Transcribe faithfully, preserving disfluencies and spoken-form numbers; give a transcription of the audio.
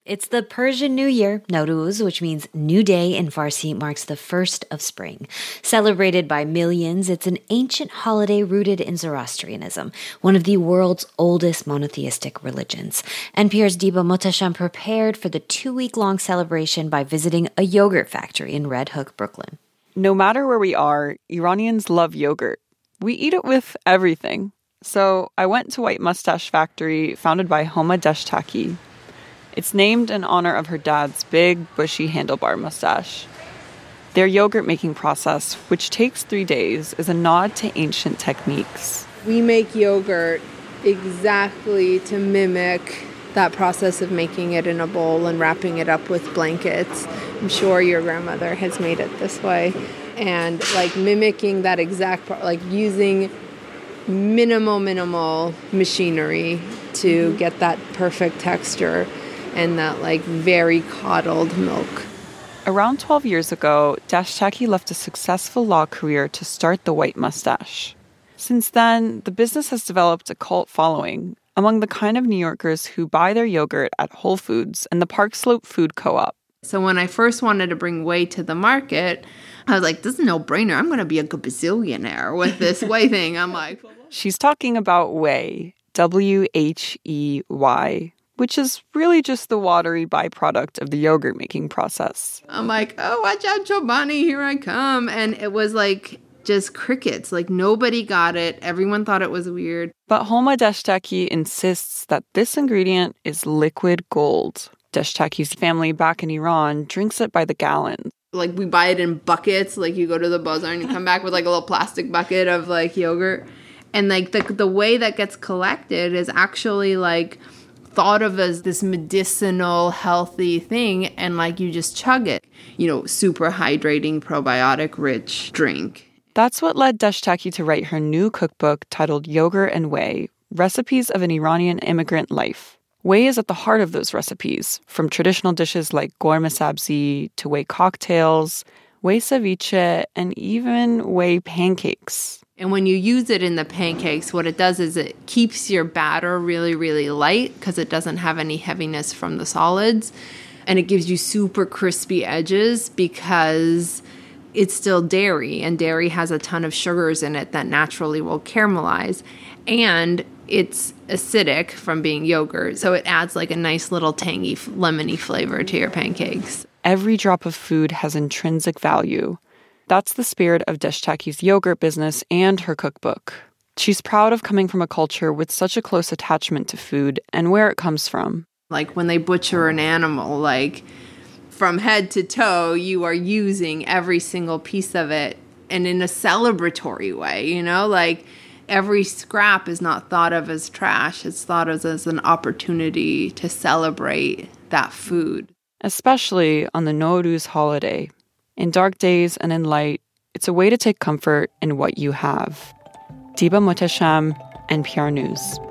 It's the Persian New Year, Nowruz, which means new day in Farsi, marks the first of spring. Celebrated by millions, it's an ancient holiday rooted in Zoroastrianism, one of the world's oldest monotheistic religions. N P R's Diba Mohtasham prepared for the two-week-long celebration by visiting a yogurt factory in Red Hook, Brooklyn. No matter where we are, Iranians love yogurt. We eat it with everything. So I went to White Mustache Factory, founded by Homa Dashtaki. It's named in honor of her dad's big, bushy handlebar mustache. Their yogurt-making process, which takes three days, is a nod to ancient techniques. We make yogurt exactly to mimic that process of making it in a bowl and wrapping it up with blankets. I'm sure your grandmother has made it this way. And like mimicking that exact, pro- like using minimal, minimal machinery to mm-hmm. get that perfect texture and that like very coddled milk. Around twelve years ago, Dashtaki left a successful law career to start the White Mustache. Since then, the business has developed a cult following among the kind of New Yorkers who buy their yogurt at Whole Foods and the Park Slope Food Co-op. So when I first wanted to bring whey to the market, I was like, this is a no-brainer. I'm going to be a gazillionaire with this whey thing. I'm like... She's talking about whey, W H E Y, which is really just the watery byproduct of the yogurt-making process. I'm like, oh, watch out, Chobani, here I come. And it was like just crickets. Like nobody got it. Everyone thought it was weird. But Homa Dashtaki insists that this ingredient is liquid gold. Dashtaki's family back in Iran drinks it by the gallon. Like we buy it in buckets. Like you go to the bazaar and you come back with like a little plastic bucket of like yogurt. And like the the way that gets collected is actually like thought of as this medicinal, healthy thing, and like you just chug it. You know, super hydrating, probiotic-rich drink. That's what led Dashtaki to write her new cookbook titled Yogurt and Whey, Recipes of an Iranian Immigrant Life. Whey is at the heart of those recipes, from traditional dishes like ghormeh sabzi to whey cocktails, whey ceviche, and even whey pancakes. And when you use it in the pancakes, what it does is it keeps your batter really, really light because it doesn't have any heaviness from the solids. And it gives you super crispy edges because it's still dairy, and dairy has a ton of sugars in it that naturally will caramelize. And it's acidic from being yogurt, so it adds like a nice little tangy, lemony flavor to your pancakes. Every drop of food has intrinsic value. That's the spirit of Dashtaki's yogurt business and her cookbook. She's proud of coming from a culture with such a close attachment to food and where it comes from. Like when they butcher an animal, like from head to toe, you are using every single piece of it and in a celebratory way, you know? Like every scrap is not thought of as trash. It's thought of as an opportunity to celebrate that food. Especially on the Nowruz holiday. In dark days and in light, it's a way to take comfort in what you have. Diba Mohtasham, N P R News.